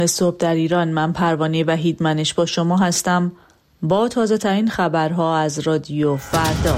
صبح در ایران، من پروانه وحیدمنش با شما هستم با تازه ترین خبرها از رادیو فردا.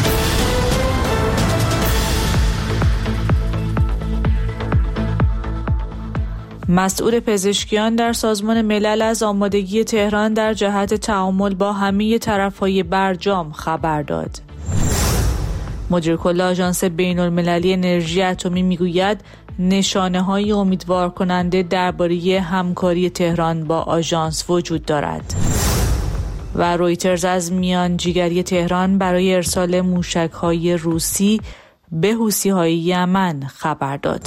مسئول پزشکیان در سازمان ملل از آمادگی تهران در جهت تعامل با همه طرف‌های برجام خبر داد. مدیر کل آژانس بین‌المللی انرژی اتمی میگوید نشانه‌های امیدوار کننده درباره همکاری تهران با آژانس وجود دارد. و رویترز از میانجیگری تهران برای ارسال موشک‌های روسی به حوثی‌های یمن خبر داد.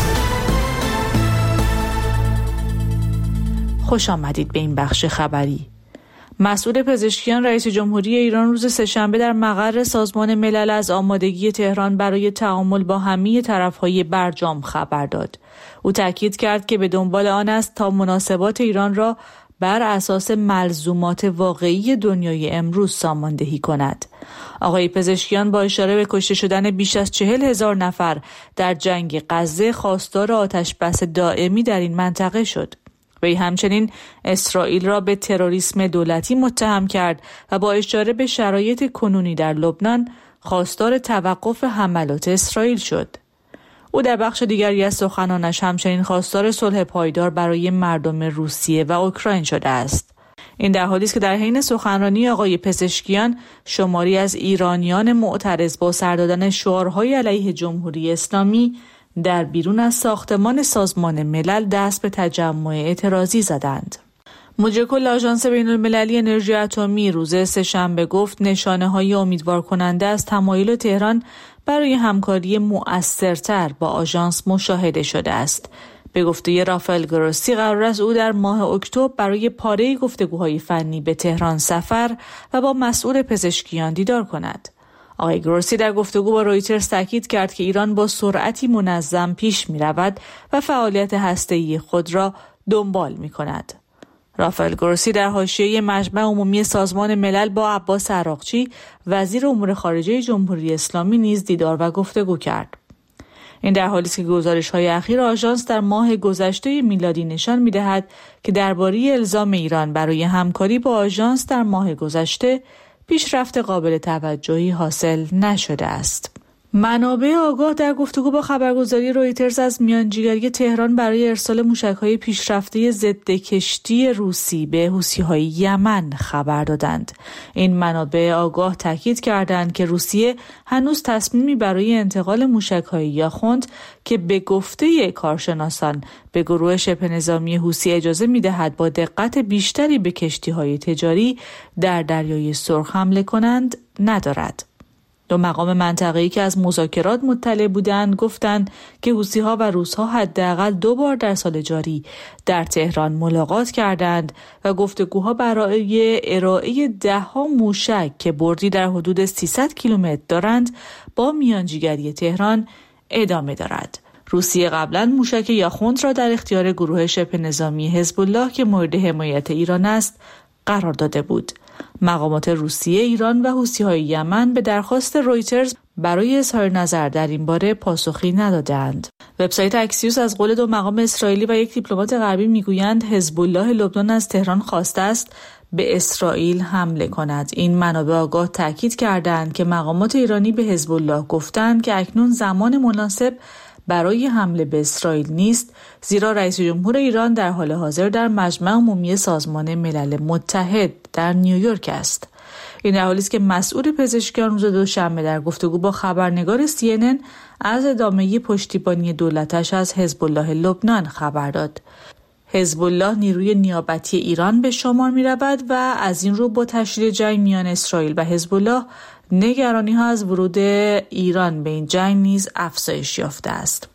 خوش آمدید به این بخش خبری. مسئول پزشکیان رئیس جمهوری ایران روز سه‌شنبه در مقر سازمان ملل از آمادگی تهران برای تعامل با همه طرف‌های برجام خبر داد. او تاکید کرد که به دنبال آن است تا مناسبات ایران را بر اساس ملزومات واقعی دنیای امروز ساماندهی کند. آقای پزشکیان با اشاره به کشته شدن بیش از 40,000 نفر در جنگ غزه خواستار آتش بس دائمی در این منطقه شد. وی همچنین اسرائیل را به تروریسم دولتی متهم کرد و با اشاره به شرایط کنونی در لبنان خواستار توقف حملات اسرائیل شد. او در بخش دیگری از سخنانش همچنین خواستار صلح پایدار برای مردم روسیه و اوکراین شده است. این در حالی است که در حین سخنرانی آقای پزشکیان شماری از ایرانیان معترض با سر دادن شعارهای علیه جمهوری اسلامی در بیرون از ساختمان سازمان ملل دست به تجمع اعتراضی زدند. مدیر کل آژانس بین‌المللی انرژی اتمی روز سه‌شنبه گفت نشانه‌های امیدوار کننده از تمایل تهران برای همکاری مؤثرتر با آژانس مشاهده شده است. به گفته رافائل گروسی قرار است او در ماه اکتبر برای پاره گفتگوهای فنی به تهران سفر و با مسئول پزشکیان دیدار کند. آقای گروسی در گفتگو با رویترز تاکید کرد که ایران با سرعتی منظم پیش می رود و فعالیت هسته‌ای خود را دنبال می کند. رافائل گروسی در حاشیه مجمع عمومی سازمان ملل با عباس عراقچی وزیر امور خارجه جمهوری اسلامی نیز دیدار و گفتگو کرد. این در حالی است که گزارش‌های اخیر آژانس در ماه گذشته میلادی نشان می‌دهد که درباره الزام ایران برای همکاری با آژانس در ماه گذشته پیشرفت قابل توجهی حاصل نشده است. منابع آگاه در گفتگو با خبرگزاری رویترز از میانجیگری تهران برای ارسال موشک‌های پیشرفته ضد کشتی روسی به حوثی‌های یمن خبر دادند. این منابع آگاه تاکید کردند که روسیه هنوز تصمیمی برای انتقال موشک‌های یاخوند که به گفته کارشناسان به گروه شبه نظامی حوثی اجازه می‌دهد با دقت بیشتری به کشتی‌های تجاری در دریای سرخ حمله کنند ندارد. دو مقام منطقه‌ای که از مذاکرات مطلع بودند گفتند که حوثی‌ها و روس‌ها حداقل 2 بار در سال جاری در تهران ملاقات کردند و گفتگوها برای ارائه 10 موشک که بردی در حدود 300 کیلومتر دارند با میانجیگری تهران ادامه دارد. روسیه قبلا موشک یاخوند را در اختیار گروه شبه نظامی حزب الله که مورد حمایت ایران است قرار داده بود. مقامات روسیه، ایران و حوثی‌های یمن به درخواست رویترز برای اظهار نظر در این باره پاسخی ندادند. وبسایت اکسیوس از قول 2 مقام اسرائیلی و 1 دیپلمات غربی میگویند حزب الله لبنان از تهران خواسته است به اسرائیل حمله کند. این منابع آگاه تاکید کردند که مقامات ایرانی به حزب الله گفتند که اکنون زمان مناسب برای حمله به اسرائیل نیست، زیرا رئیس جمهور ایران در حال حاضر در مجمع عمومی سازمان ملل متحد در نیویورک است. این در حالی است که مسئول پزشکیان روز دوشنبه در گفتگو با خبرنگار CNN از ادامه پشتیبانی دولتش از حزب الله لبنان خبر داد. حزب الله نیروی نیابتی ایران به شمار می رود و از این رو با تشدید جنگ میان اسرائیل و حزب الله نگرانی ها از ورود ایران به این جنگ نیز افزایش یافته است.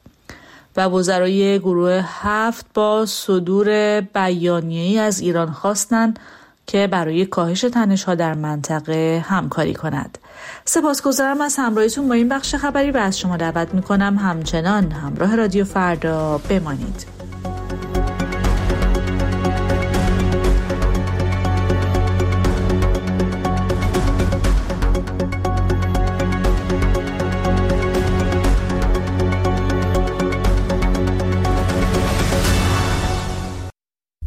و وزرای گروه 7 با صدور بیانیه‌ای از ایران خواستند که برای کاهش تنش‌ها در منطقه همکاری کند. سپاسگزارم از همراهیتون با این بخش خبری و از شما دعوت می‌کنم همچنان همراه رادیو فردا بمانید.